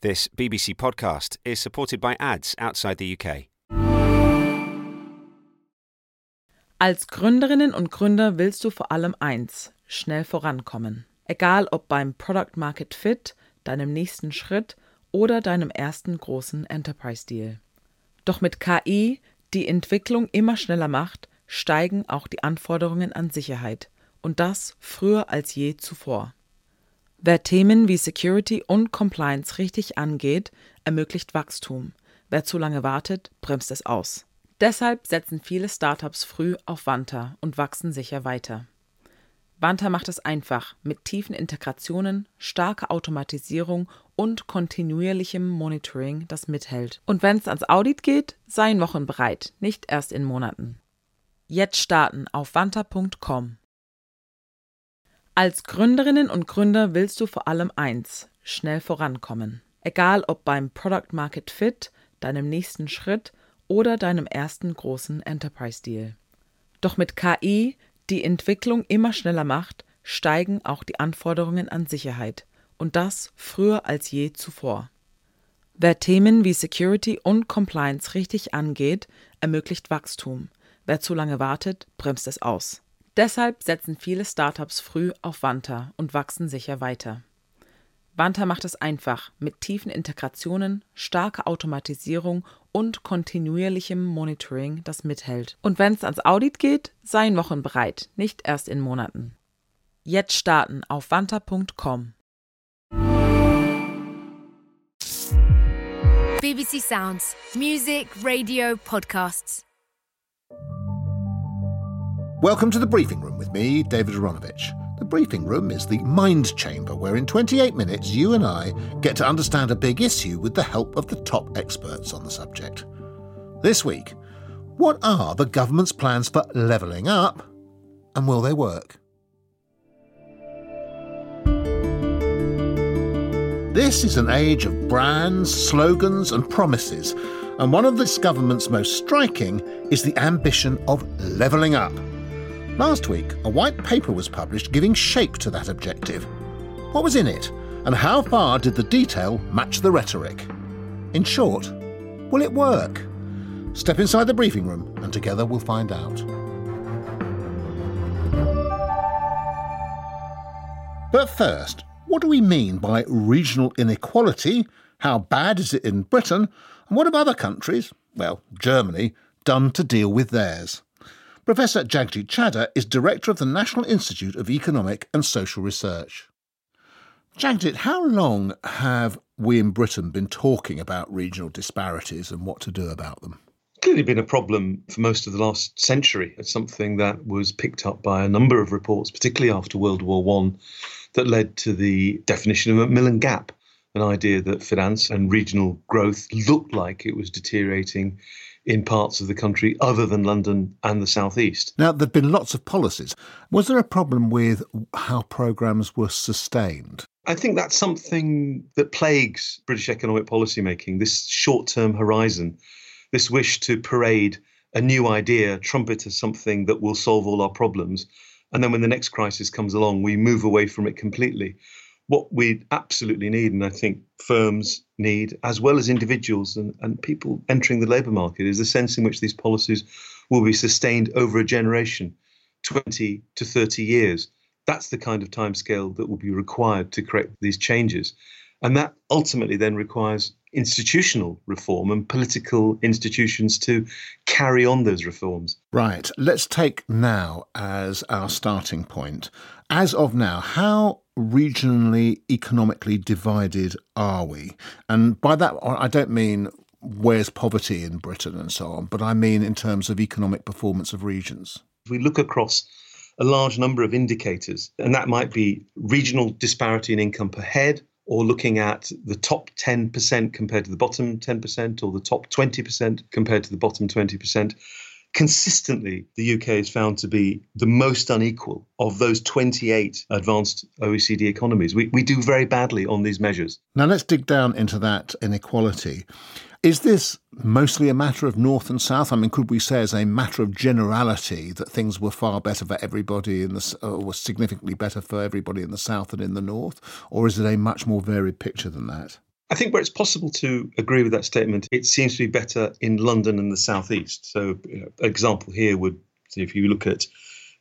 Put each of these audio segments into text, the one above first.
This BBC podcast is supported by ads outside the UK. Als Gründerinnen und Gründer willst du vor allem eins: schnell vorankommen. Egal ob beim Product Market Fit, deinem nächsten Schritt oder deinem ersten großen Enterprise-Deal. Doch mit KI, die Entwicklung immer schneller macht, steigen auch die Anforderungen an Sicherheit. Und das früher als je zuvor. Wer Themen wie Security und Compliance richtig angeht, ermöglicht Wachstum. Wer zu lange wartet, bremst es aus. Deshalb setzen viele Startups früh auf Vanta und wachsen sicher weiter. Vanta macht es einfach mit tiefen Integrationen, starker Automatisierung und kontinuierlichem Monitoring, das mithält. Und wenn es ans Audit geht, seien Wochen bereit, nicht erst in Monaten. Jetzt starten auf vanta.com. Als Gründerinnen und Gründer willst du vor allem eins: schnell vorankommen. Egal ob beim Product Market Fit, deinem nächsten Schritt oder deinem ersten großen Enterprise-Deal. Doch mit KI, die Entwicklung immer schneller macht, steigen auch die Anforderungen an Sicherheit. Und das früher als je zuvor. Wer Themen wie Security und Compliance richtig angeht, ermöglicht Wachstum. Wer zu lange wartet, bremst es aus. Deshalb setzen viele Startups früh auf Vanta und wachsen sicher weiter. Vanta macht es einfach mit tiefen Integrationen, starker Automatisierung und kontinuierlichem Monitoring, das mithält. Und wenn es ans Audit geht, seien Wochen bereit, nicht erst in Monaten. Jetzt starten auf vanta.com. BBC Sounds. Music, radio, podcasts. Welcome to The Briefing Room with me, David Aronovich. The Briefing Room is the mind chamber where in 28 minutes you and I get to understand a big issue with the help of the top experts on the subject. This week, what are the government's plans for levelling up, and will they work? This is an age of brands, slogans and promises, and one of this government's most striking is the ambition of levelling up. Last week, a white paper was published giving shape to that objective. What was in it, and how far did the detail match the rhetoric? In short, will it work? Step inside the briefing room and together we'll find out. But first, what do we mean by regional inequality? How bad is it in Britain? And what have other countries, well, Germany, done to deal with theirs? Professor Jagjit Chadha is Director of the National Institute of Economic and Social Research. Jagjit, how long have we in Britain been talking about regional disparities and what to do about them? Clearly been a problem for most of the last century. It's something that was picked up by a number of reports, particularly after World War I, that led to the definition of a Macmillan Gap, an idea that finance and regional growth looked like it was deteriorating in parts of the country other than London and the South East. Now, there have been lots of policies. Was there a problem with how programmes were sustained? I think that's something that plagues British economic policy making, this short-term horizon, this wish to parade a new idea, trumpet as something that will solve all our problems. And then when the next crisis comes along, we move away from it completely. What we absolutely need, and I think firms need, as well as individuals and people entering the labour market, is a sense in which these policies will be sustained over a generation, 20 to 30 years. That's the kind of timescale that will be required to correct these changes. And that ultimately then requires institutional reform and political institutions to carry on those reforms. Right. Let's take now as our starting point. As of now, how regionally, economically divided are we? And by that, I don't mean where's poverty in Britain and so on, but I mean in terms of economic performance of regions. If we look across a large number of indicators, and that might be regional disparity in income per head, or looking at the top 10% compared to the bottom 10%, or the top 20% compared to the bottom 20%, consistently, the UK is found to be the most unequal of those 28 advanced OECD economies. We do very badly on these measures. Now let's dig down into that inequality. Is this mostly a matter of north and south? I mean, could we say as a matter of generality that things were far better for everybody in the, or significantly better for everybody in the south than in the north? Or is it a much more varied picture than that? I think where it's possible to agree with that statement, it seems to be better in London and the southeast. So, example here would, if you look at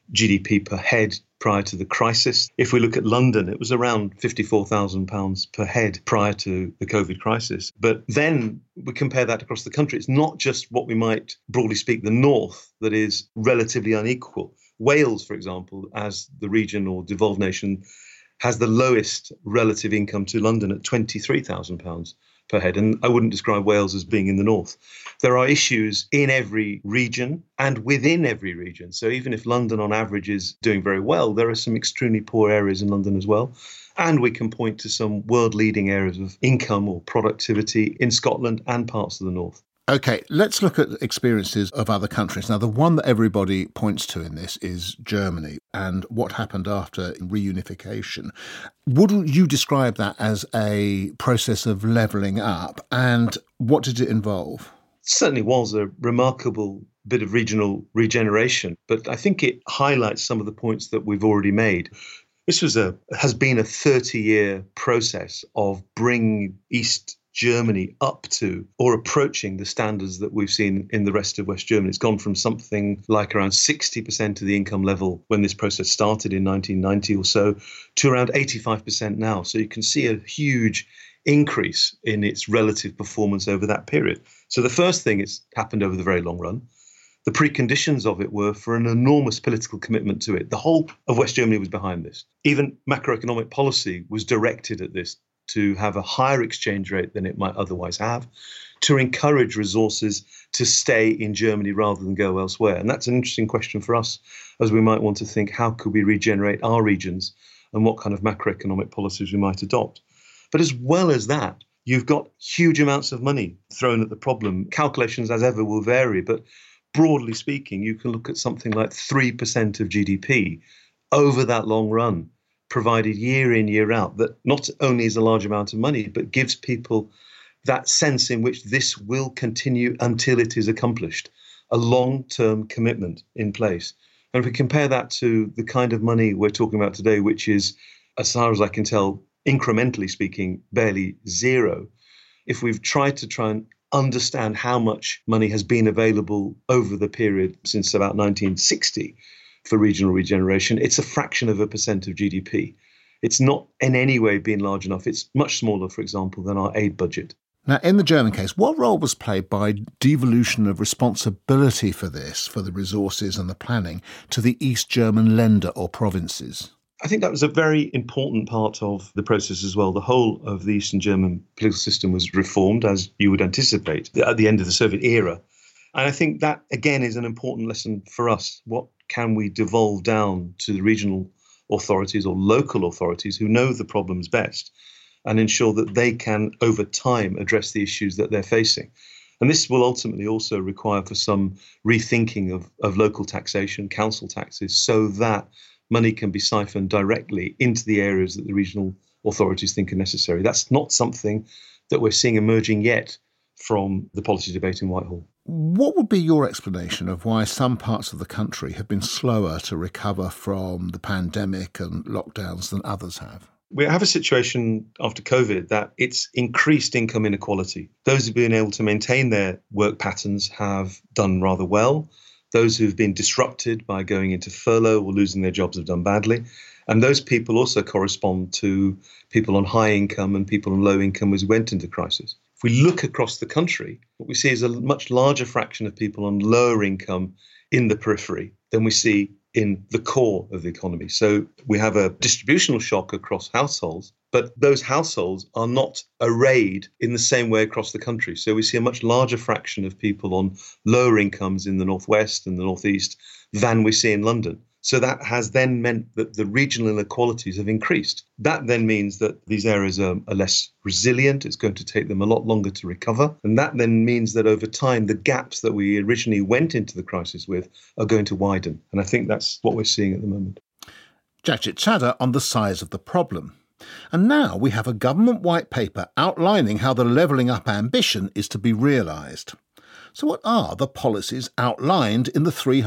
GDP per head prior to the crisis, if we look at London, it was around £54,000 per head prior to the COVID crisis. But then we compare that across the country. It's not just what we might broadly speak the north that is relatively unequal. Wales, for example, as the region or devolved nation, has the lowest relative income to London at £23,000 per head. And I wouldn't describe Wales as being in the north. There are issues in every region and within every region. So even if London on average is doing very well, there are some extremely poor areas in London as well. And we can point to some world-leading areas of income or productivity in Scotland and parts of the north. OK, let's look at experiences of other countries. Now, the one that everybody points to in this is Germany and what happened after reunification. Would you describe that as a process of levelling up, and what did it involve? It certainly was a remarkable bit of regional regeneration, but I think it highlights some of the points that we've already made. This has been a 30-year process of bringing East Germany up to or approaching the standards that we've seen in the rest of West Germany. It's gone from something like around 60% of the income level when this process started in 1990 or so to around 85% now. So you can see a huge increase in its relative performance over that period. So the first thing it's happened over the very long run. The preconditions of it were for an enormous political commitment to it. The whole of West Germany was behind this. Even macroeconomic policy was directed at this, to have a higher exchange rate than it might otherwise have, to encourage resources to stay in Germany rather than go elsewhere. And that's an interesting question for us, as we might want to think, how could we regenerate our regions and what kind of macroeconomic policies we might adopt? But as well as that, you've got huge amounts of money thrown at the problem. Calculations, as ever, will vary, but broadly speaking, you can look at something like 3% of GDP over that long run, provided year in, year out, that not only is a large amount of money, but gives people that sense in which this will continue until it is accomplished, a long-term commitment in place. And if we compare that to the kind of money we're talking about today, which is, as far as I can tell, incrementally speaking, barely zero, if we've tried and understand how much money has been available over the period since about 1960, for regional regeneration, it's a fraction of a percent of GDP. It's not in any way been large enough. It's much smaller, for example, than our aid budget. Now, in the German case, what role was played by devolution of responsibility for this, for the resources and the planning, to the East German Länder or provinces? I think that was a very important part of the process as well. The whole of the Eastern German political system was reformed, as you would anticipate, at the end of the Soviet era. And I think that, again, is an important lesson for us. What can we devolve down to the regional authorities or local authorities who know the problems best and ensure that they can, over time, address the issues that they're facing? And this will ultimately also require for some rethinking of local taxation, council taxes, so that money can be siphoned directly into the areas that the regional authorities think are necessary. That's not something that we're seeing emerging yet from the policy debate in Whitehall. What would be your explanation of why some parts of the country have been slower to recover from the pandemic and lockdowns than others have? We have a situation after COVID that it's increased income inequality. Those who've been able to maintain their work patterns have done rather well. Those who've been disrupted by going into furlough or losing their jobs have done badly. And those people also correspond to people on high income and people on low income as we went into crisis. If we look across the country, what we see is a much larger fraction of people on lower income in the periphery than we see in the core of the economy. So we have a distributional shock across households, but those households are not arrayed in the same way across the country. So we see a much larger fraction of people on lower incomes in the northwest and the northeast than we see in London. So that has then meant that the regional inequalities have increased. That then means that these areas are less resilient. It's going to take them a lot longer to recover. And that then means that over time, the gaps that we originally went into the crisis with are going to widen. And I think that's what we're seeing at the moment. Jachet Chadha on the size of the problem. And now we have a government white paper outlining how the levelling up ambition is to be realised. So what are the policies outlined in the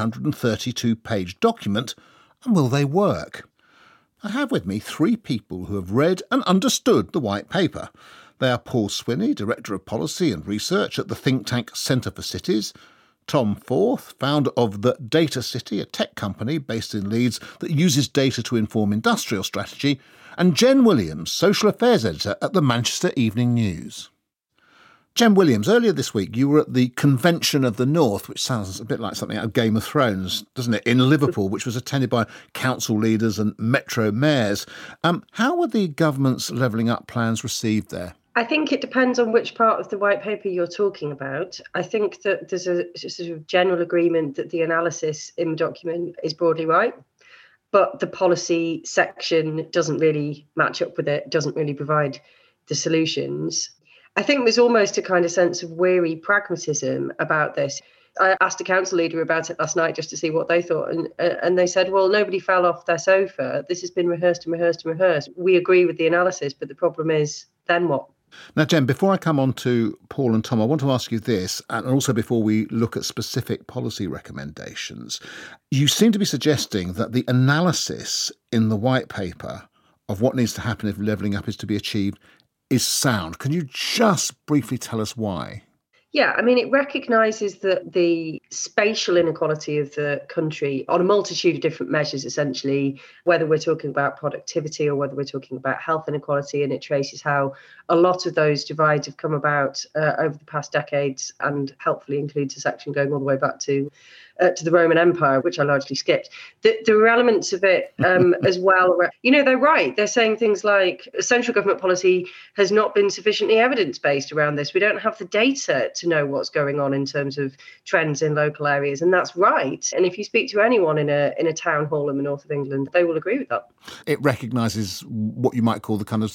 332-page document, and will they work? I have with me three people who have read and understood the white paper. They are Paul Swinney, Director of Policy and Research at the think tank Centre for Cities, Tom Forth, founder of The Data City, a tech company based in Leeds that uses data to inform industrial strategy, and Jen Williams, Social Affairs Editor at the Manchester Evening News. Jen Williams, earlier this week you were at the Convention of the North, which sounds a bit like something out of Game of Thrones, doesn't it, in Liverpool, which was attended by council leaders and metro mayors. How were the government's levelling up plans received there? I think it depends on which part of the white paper you're talking about. I think that there's a sort of general agreement that the analysis in the document is broadly right, but the policy section doesn't really match up with it, doesn't really provide the solutions. I think there's almost a kind of sense of weary pragmatism about this. I asked a council leader about it last night just to see what they thought, and they said, well, nobody fell off their sofa. This has been rehearsed and rehearsed and rehearsed. We agree with the analysis, but the problem is, then what? Now, Jen, before I come on to Paul and Tom, I want to ask you this, and also before we look at specific policy recommendations. You seem to be suggesting that the analysis in the white paper of what needs to happen if levelling up is to be achieved is sound. Can you just briefly tell us why? Yeah, I mean, it recognises that the spatial inequality of the country on a multitude of different measures, essentially, whether we're talking about productivity or whether we're talking about health inequality, and it traces how a lot of those divides have come about over the past decades, and helpfully includes a section going all the way back to the Roman Empire, which I largely skipped. There are elements of it as well. You know, they're right. They're saying things like central government policy has not been sufficiently evidence-based around this. We don't have the data to know what's going on in terms of trends in local areas. And that's right. And if you speak to anyone in a town hall in the north of England, they will agree with that. It recognises what you might call the kind of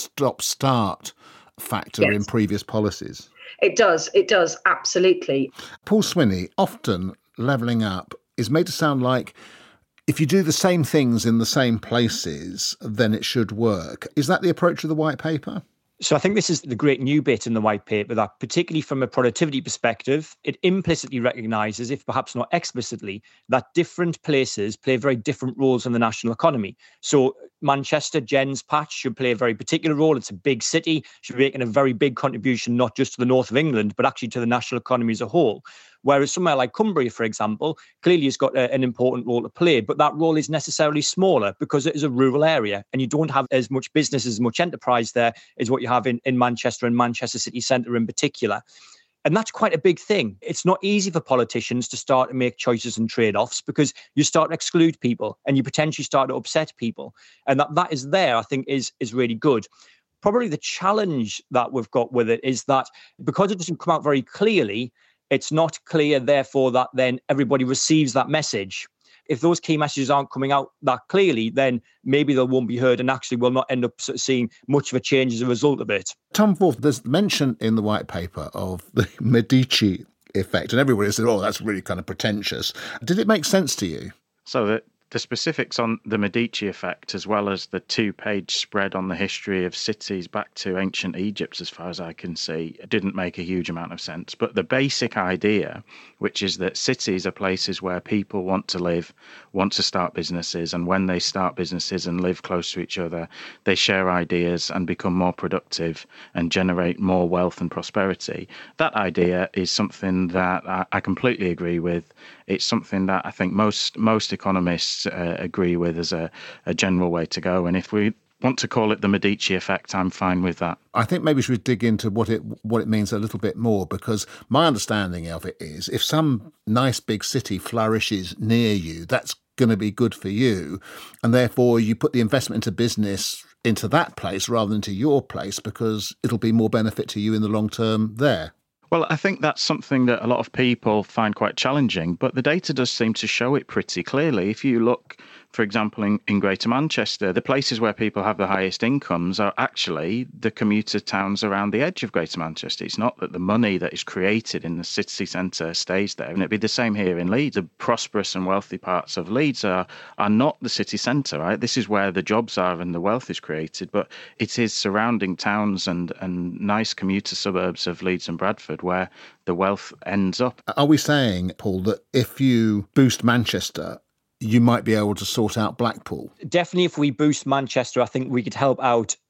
stop-start factor in previous policies. It does, absolutely. Paul Swinney, often levelling up is made to sound like if you do the same things in the same places, then it should work. Is that the approach of the white paper? So I think this is the great new bit in the white paper, that particularly from a productivity perspective, it implicitly recognises, if perhaps not explicitly, that different places play very different roles in the national economy. So Manchester, Jen's patch, should play a very particular role. It's a big city, should be making a very big contribution, not just to the north of England, but actually to the national economy as a whole. Whereas somewhere like Cumbria, for example, clearly has got an important role to play, but that role is necessarily smaller because it is a rural area and you don't have as much business, as much enterprise there as what you have in Manchester and Manchester city centre in particular. And that's quite a big thing. It's not easy for politicians to start to make choices and trade-offs because you start to exclude people and you potentially start to upset people. And that is there, I think, is really good. Probably the challenge that we've got with it is that because it doesn't come out very clearly, it's not clear, therefore, that then everybody receives that message. If those key messages aren't coming out that clearly, then maybe they won't be heard and actually will not end up seeing much of a change as a result of it. Tom Forth, there's mention in the white paper of the Medici effect, and everybody said, oh, that's really kind of pretentious. Did it make sense to you? So the specifics on the Medici effect, as well as the 2-page spread on the history of cities back to ancient Egypt, as far as I can see, didn't make a huge amount of sense. But the basic idea, which is that cities are places where people want to live, want to start businesses, and when they start businesses and live close to each other, they share ideas and become more productive and generate more wealth and prosperity. That idea is something that I completely agree with. It's something that I think most economists agree with as a general way to go. And if we want to call it the Medici effect, I'm fine with that. I think maybe we should dig into what it means a little bit more, because my understanding of it is if some nice big city flourishes near you, that's going to be good for you. And therefore you put the investment into business into that place rather than to your place because it'll be more benefit to you in the long term there. Well, I think that's something that a lot of people find quite challenging, but the data does seem to show it pretty clearly. If you look, for example, in Greater Manchester, the places where people have the highest incomes are actually the commuter towns around the edge of Greater Manchester. It's not that the money that is created in the city centre stays there. And it'd be the same here in Leeds. The prosperous and wealthy parts of Leeds are not the city centre, right? This is where the jobs are and the wealth is created, but it is surrounding towns and nice commuter suburbs of Leeds and Bradford where the wealth ends up. Are we saying, Paul, that if you boost Manchester, you might be able to sort out Blackpool? Definitely if we boost Manchester, I think we could help out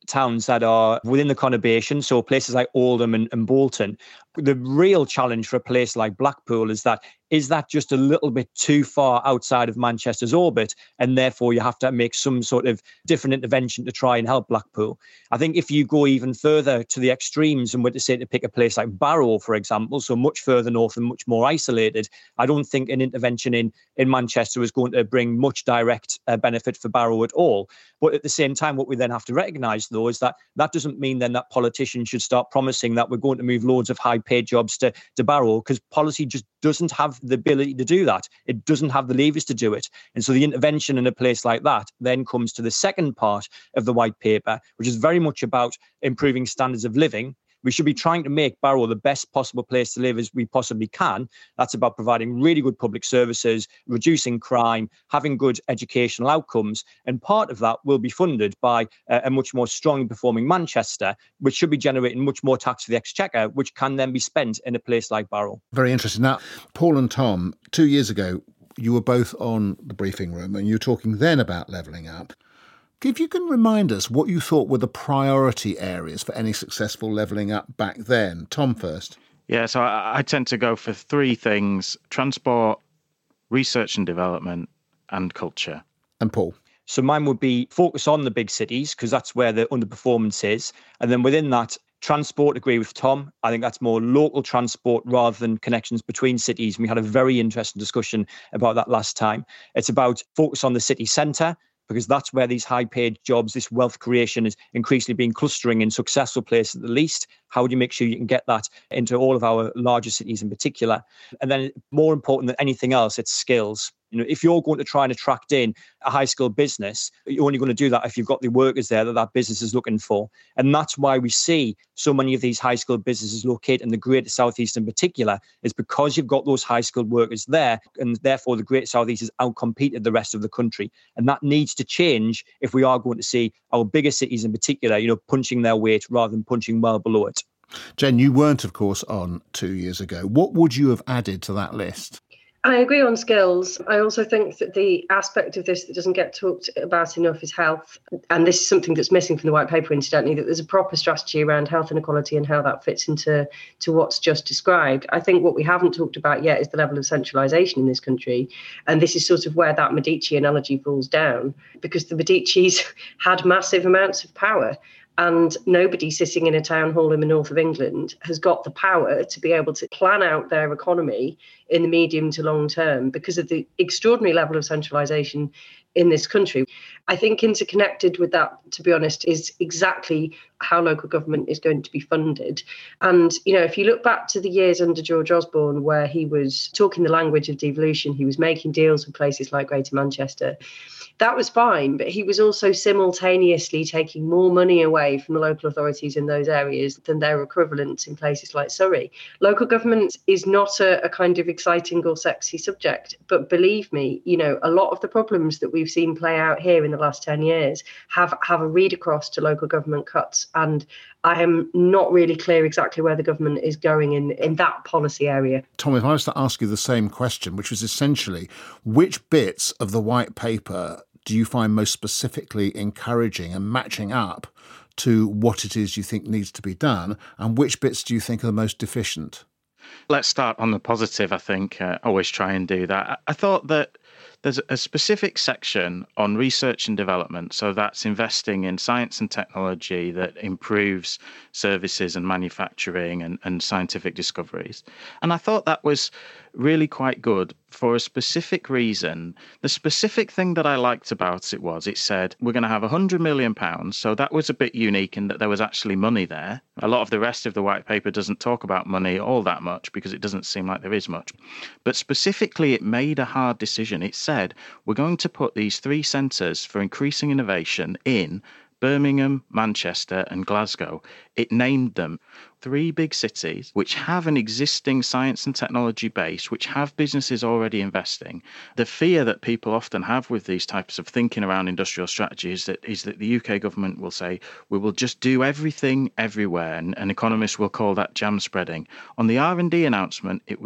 towns that are within the conurbation, so places like Oldham and Bolton. The real challenge for a place like Blackpool is that just a little bit too far outside of Manchester's orbit, and therefore you have to make some sort of different intervention to try and help Blackpool? I think if you go even further to the extremes and were to say to pick a place like Barrow, for example, so much further north and much more isolated, I don't think an intervention in Manchester is going to bring much direct benefit for Barrow at all. But at the same time, what we then have to recognise, though, is that doesn't mean then that politicians should start promising that we're going to move loads of high-paid jobs to Barrow, because policy just doesn't have the ability to do that. It doesn't have the levers to do it. And so the intervention in a place like that then comes to the second part of the white paper, which is very much about improving standards of living. We should be trying to make Barrow the best possible place to live as we possibly can. That's about providing really good public services, reducing crime, having good educational outcomes. And part of that will be funded by a much more strongly performing Manchester, which should be generating much more tax for the Exchequer, which can then be spent in a place like Barrow. Very interesting. Now, Paul and Tom, 2 years ago, you were both on the briefing room and you were talking then about levelling up. If you can remind us what you thought were the priority areas for any successful levelling up back then. Tom first. Yeah, so I tend to go for three things: transport, research and development, and culture. And Paul? So mine would be focus on the big cities, because that's where the underperformance is. And then within that, transport, agree with Tom. I think that's more local transport rather than connections between cities. And we had a very interesting discussion about that last time. It's about focus on the city centre, because that's where these high-paid jobs, this wealth creation is increasingly being clustering in successful places at the least. How do you make sure you can get that into all of our larger cities in particular? And then more important than anything else, it's skills. You know, if you're going to try and attract in a high-skilled business, you're only going to do that if you've got the workers there that business is looking for. And that's why we see so many of these high-skilled businesses located in the Greater South East in particular, is because you've got those high-skilled workers there, and therefore the Greater South East has outcompeted the rest of the country. And that needs to change if we are going to see our bigger cities in particular, punching their weight rather than punching well below it. Jen, you weren't, of course, on 2 years ago. What would you have added to that list? I agree on skills. I also think that the aspect of this that doesn't get talked about enough is health. And this is something that's missing from the white paper, incidentally, that there's a proper strategy around health inequality and how that fits into what's just described. I think what we haven't talked about yet is the level of centralisation in this country. And this is sort of where that Medici analogy falls down, because the Medicis had massive amounts of power. And nobody sitting in a town hall in the north of England has got the power to be able to plan out their economy in the medium to long term because of the extraordinary level of centralisation in this country. I think interconnected with that, to be honest, is exactly how local government is going to be funded. And, if you look back to the years under George Osborne, where he was talking the language of devolution, he was making deals with places like Greater Manchester, that was fine, but he was also simultaneously taking more money away from the local authorities in those areas than their equivalents in places like Surrey. Local government is not a kind of exciting or sexy subject, but believe me, a lot of the problems that we've seen play out here in the last 10 years have a read across to local government cuts. And I am not really clear exactly where the government is going in that policy area. Tom, if I was to ask you the same question, which was essentially, which bits of the white paper do you find most specifically encouraging and matching up to what it is you think needs to be done, and which bits do you think are the most deficient? Let's start on the positive, I think. Always try and do that. I thought that there's a specific section on research and development. So that's investing in science and technology that improves services and manufacturing and scientific discoveries. And I thought that was really quite good for a specific reason. The specific thing that I liked about it was it said, we're going to have £100 million. So that was a bit unique in that there was actually money there. A lot of the rest of the white paper doesn't talk about money all that much because it doesn't seem like there is much. But specifically, it made a hard decision. It said, we're going to put these three centres for increasing innovation in Birmingham, Manchester and Glasgow. It named them three big cities which have an existing science and technology base, which have businesses already investing. The fear that people often have with these types of thinking around industrial strategy is that the UK government will say, we will just do everything everywhere, and economists will call that jam spreading. On the R&D announcement, it was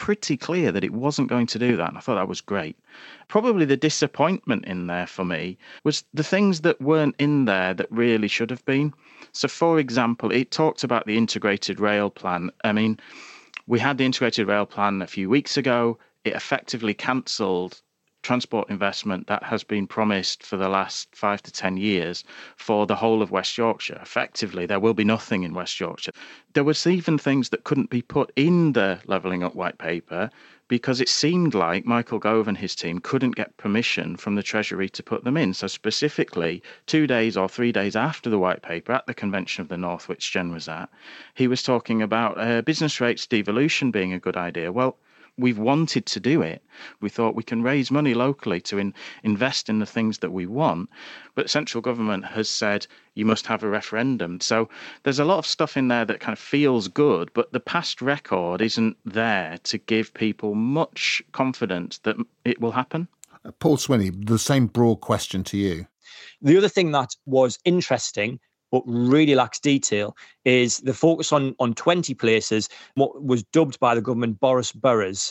pretty clear that it wasn't going to do that. And I thought that was great. Probably the disappointment in there for me was the things that weren't in there that really should have been. So, for example, it talked about the integrated rail plan. I mean, we had the integrated rail plan a few weeks ago. It effectively cancelled transport investment that has been promised for the last 5 to 10 years for the whole of West Yorkshire. Effectively, there will be nothing in West Yorkshire. There was even things that couldn't be put in the Levelling Up white paper because it seemed like Michael Gove and his team couldn't get permission from the Treasury to put them in. So specifically, 2 days or 3 days after the white paper at the Convention of the North, which Jen was at, he was talking about business rates devolution being a good idea. Well, we've wanted to do it. We thought we can raise money locally to invest in the things that we want. But central government has said you must have a referendum. So there's a lot of stuff in there that kind of feels good, but the past record isn't there to give people much confidence that it will happen. Paul Swinney, the same broad question to you. The other thing that was interesting but really lacks detail is the focus on 20 places, what was dubbed by the government Boris boroughs.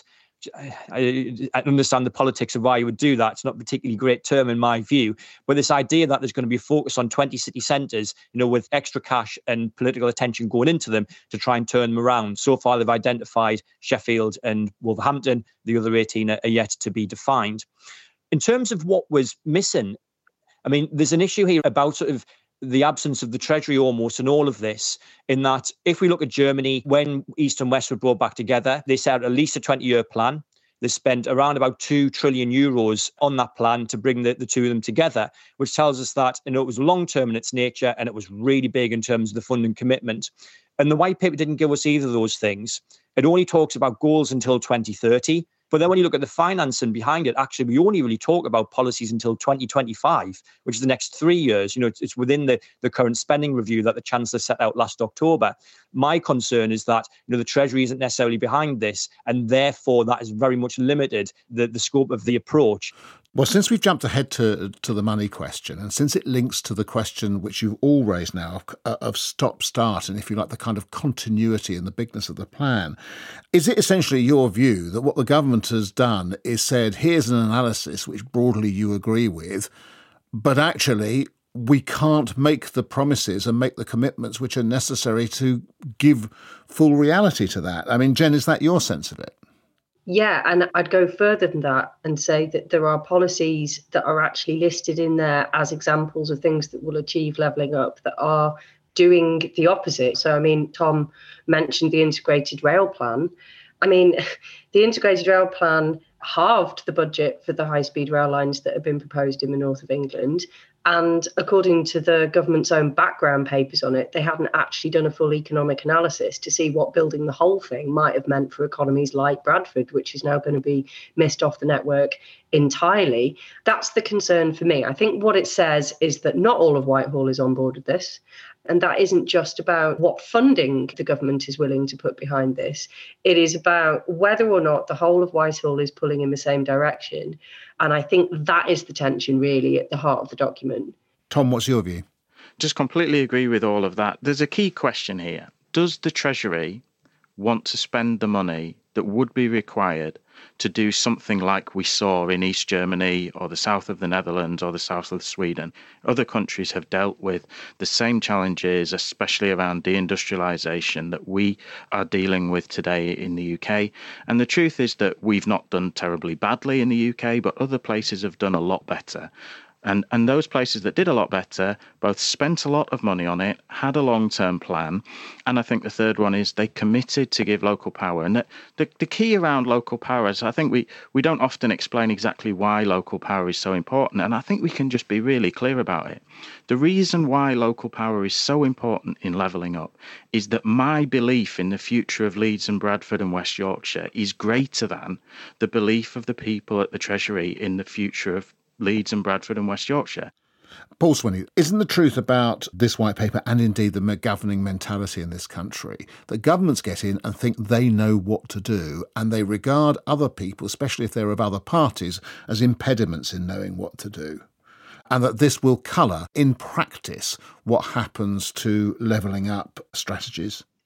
I understand the politics of why you would do that. It's not a particularly great term in my view, but this idea that there's going to be a focus on 20 city centres, with extra cash and political attention going into them to try and turn them around. So far, they've identified Sheffield and Wolverhampton. The other 18 are yet to be defined. In terms of what was missing, I mean, there's an issue here about sort of the absence of the Treasury almost in all of this, in that if we look at Germany, when East and West were brought back together, they set out at least a 20-year plan. They spent around about 2 trillion euros on that plan to bring the two of them together, which tells us that it was long-term in its nature and it was really big in terms of the funding commitment. And the white paper didn't give us either of those things. It only talks about goals until 2030. But then when you look at the financing behind it, actually, we only really talk about policies until 2025, which is the next 3 years. It's within the current spending review that the Chancellor set out last October. My concern is that, the Treasury isn't necessarily behind this, and therefore that has very much limited the scope of the approach. Well, since we've jumped ahead to the money question, and since it links to the question which you've all raised now of stop-start and, if you like, the kind of continuity and the bigness of the plan, is it essentially your view that what the government has done is said, here's an analysis which broadly you agree with, but actually we can't make the promises and make the commitments which are necessary to give full reality to that? I mean, Jen, is that your sense of it? Yeah, and I'd go further than that and say that there are policies that are actually listed in there as examples of things that will achieve levelling up that are doing the opposite. So, I mean, Tom mentioned the integrated rail plan. I mean, the integrated rail plan halved the budget for the high-speed rail lines that have been proposed in the north of England. And according to the government's own background papers on it, they hadn't actually done a full economic analysis to see what building the whole thing might have meant for economies like Bradford, which is now going to be missed off the network entirely. That's the concern for me. I think what it says is that not all of Whitehall is on board with this. And that isn't just about what funding the government is willing to put behind this. It is about whether or not the whole of Whitehall is pulling in the same direction. And I think that is the tension really at the heart of the document. Tom, what's your view? Just completely agree with all of that. There's a key question here. Does the Treasury want to spend the money that would be required to do something like we saw in East Germany or the south of the Netherlands or the south of Sweden? Other countries have dealt with the same challenges, especially around deindustrialization, that we are dealing with today in the UK. And the truth is that we've not done terribly badly in the UK, but other places have done a lot better. And those places that did a lot better both spent a lot of money on it, had a long-term plan, and I think the third one is they committed to give local power. And the key around local power is I think we don't often explain exactly why local power is so important, and I think we can just be really clear about it. The reason why local power is so important in levelling up is that my belief in the future of Leeds and Bradford and West Yorkshire is greater than the belief of the people at the Treasury in the future of Leeds and Bradford and West Yorkshire. Paul Swinney, isn't the truth about this white paper and indeed the governing mentality in this country that governments get in and think they know what to do and they regard other people, especially if they're of other parties, as impediments in knowing what to do? And that this will colour, in practice, what happens to levelling up strategies?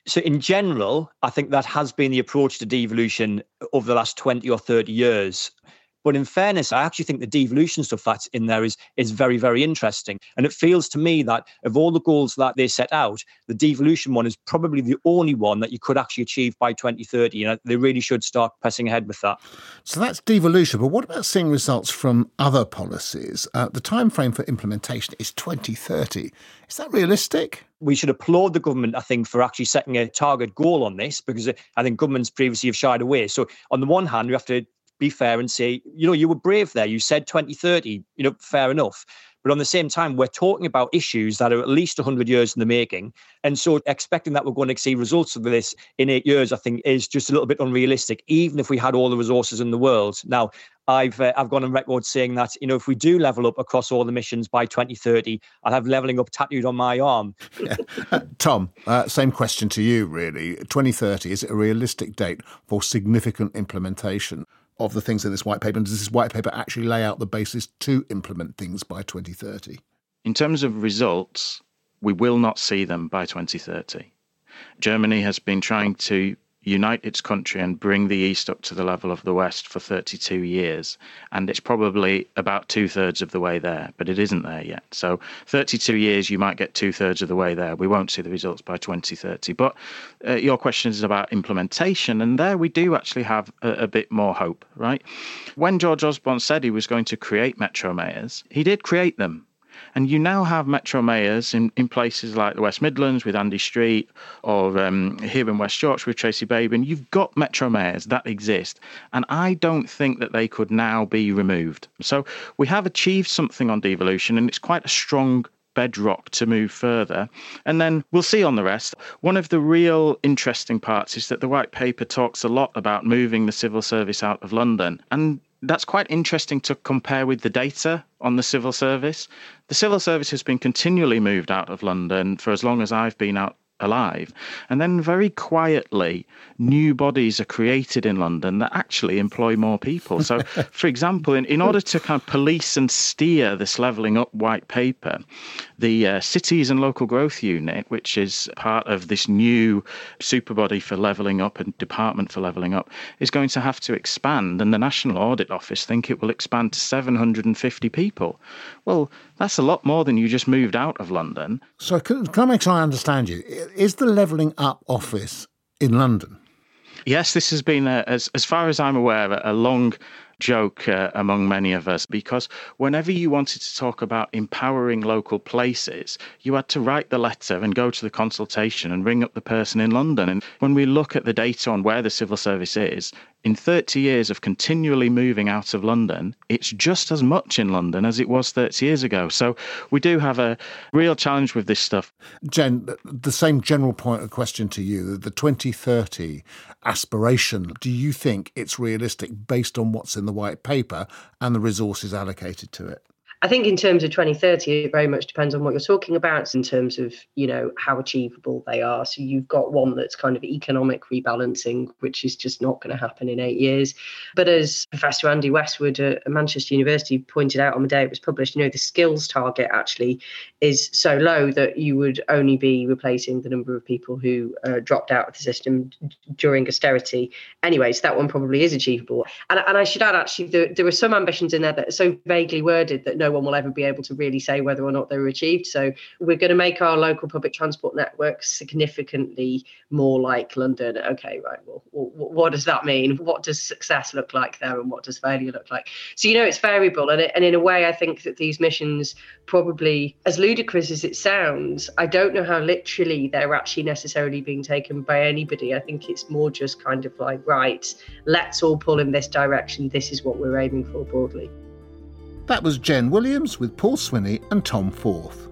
So in general, I think that has been the approach to devolution over the last 20 or 30 years. But in fairness, I actually think the devolution stuff that's in there is very, very interesting. And it feels to me that of all the goals that they set out, the devolution one is probably the only one that you could actually achieve by 2030. You know, they really should start pressing ahead with that. So that's devolution. But what about seeing results from other policies? The time frame for implementation is 2030. Is that realistic? We should applaud the government, I think, for actually setting a target goal on this, because I think governments previously have shied away. So on the one hand, we have to be fair and say, you were brave there. You said 2030, fair enough. But on the same time, we're talking about issues that are at least 100 years in the making. And so expecting that we're going to see results of this in 8 years, I think, is just a little bit unrealistic, even if we had all the resources in the world. Now, I've gone on record saying that, if we do level up across all the missions by 2030, I'll have levelling up tattooed on my arm. Yeah. Tom, same question to you, really. 2030, is it a realistic date for significant implementation of the things in this white paper? And does this white paper actually lay out the basis to implement things by 2030? In terms of results, we will not see them by 2030. Germany has been trying to unite its country and bring the East up to the level of the West for 32 years. And it's probably about 2/3 of the way there, but it isn't there yet. So 32 years, you might get 2/3 of the way there. We won't see the results by 2030. But your question is about implementation, and there we do actually have a bit more hope, right? When George Osborne said he was going to create metro mayors, he did create them. And you now have metro mayors in places like the West Midlands with Andy Street, or here in West Yorkshire with Tracy Babin. You've got metro mayors that exist. And I don't think that they could now be removed. So we have achieved something on devolution, and it's quite a strong bedrock to move further. And then we'll see on the rest. One of the real interesting parts is that the white paper talks a lot about moving the civil service out of London. And that's quite interesting to compare with the data on the civil service. The civil service has been continually moved out of London for as long as I've been alive. And then very quietly, new bodies are created in London that actually employ more people. So, for example, in order to kind of police and steer this levelling up white paper, the Cities and Local Growth Unit, which is part of this new super body for levelling up and department for levelling up, is going to have to expand. And the National Audit Office think it will expand to 750 people. Well, that's a lot more than you just moved out of London. So can I make sure I understand you? Is the Levelling Up office in London? Yes, this has been, as far as I'm aware, a long joke among many of us, because whenever you wanted to talk about empowering local places, you had to write the letter and go to the consultation and ring up the person in London. And when we look at the data on where the civil service is, in 30 years of continually moving out of London, it's just as much in London as it was 30 years ago. So we do have a real challenge with this stuff. Jen, the same general point of question to you, the 2030 aspiration, do you think it's realistic based on what's in the white paper and the resources allocated to it? I think in terms of 2030, it very much depends on what you're talking about in terms of, how achievable they are. So you've got one that's kind of economic rebalancing, which is just not going to happen in 8 years. But as Professor Andy Westwood at Manchester University pointed out on the day it was published, the skills target actually is so low that you would only be replacing the number of people who dropped out of the system during austerity. Anyways, that one probably is achievable. And I should add, actually, there are some ambitions in there that are so vaguely worded that no one will ever be able to really say whether or not they were achieved. So we're going to make our local public transport network significantly more like London. Okay, right. Well, what does that mean? What does success look like there, and what does failure look like? So, it's variable. And in a way, I think that these missions probably, as ludicrous as it sounds, I don't know how literally they're actually necessarily being taken by anybody. I think it's more just kind of like, right, let's all pull in this direction. This is what we're aiming for broadly. That was Jen Williams with Paul Swinney and Tom Forth.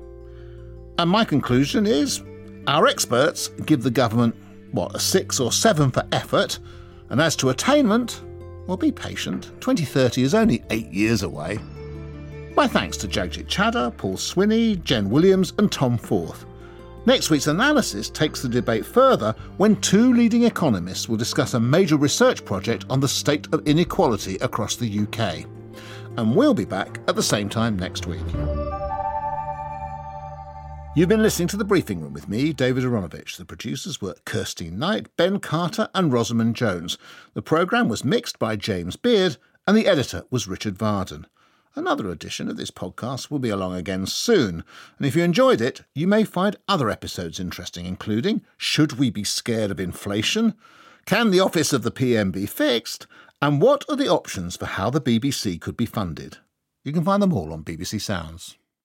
And my conclusion is our experts give the government, a 6 or 7 for effort. And as to attainment, well, be patient. 2030 is only 8 years away. My thanks to Jagjit Chadha, Paul Swinney, Jen Williams and Tom Forth. Next week's analysis takes the debate further when 2 leading economists will discuss a major research project on the state of inequality across the UK. And we'll be back at the same time next week. You've been listening to The Briefing Room with me, David Aronovich. The producers were Kirsty Knight, Ben Carter and Rosamond Jones. The programme was mixed by James Beard and the editor was Richard Varden. Another edition of this podcast will be along again soon, and if you enjoyed it, you may find other episodes interesting, including Should We Be Scared of Inflation? Can the office of the PM be fixed? And what are the options for how the BBC could be funded? You can find them all on BBC Sounds.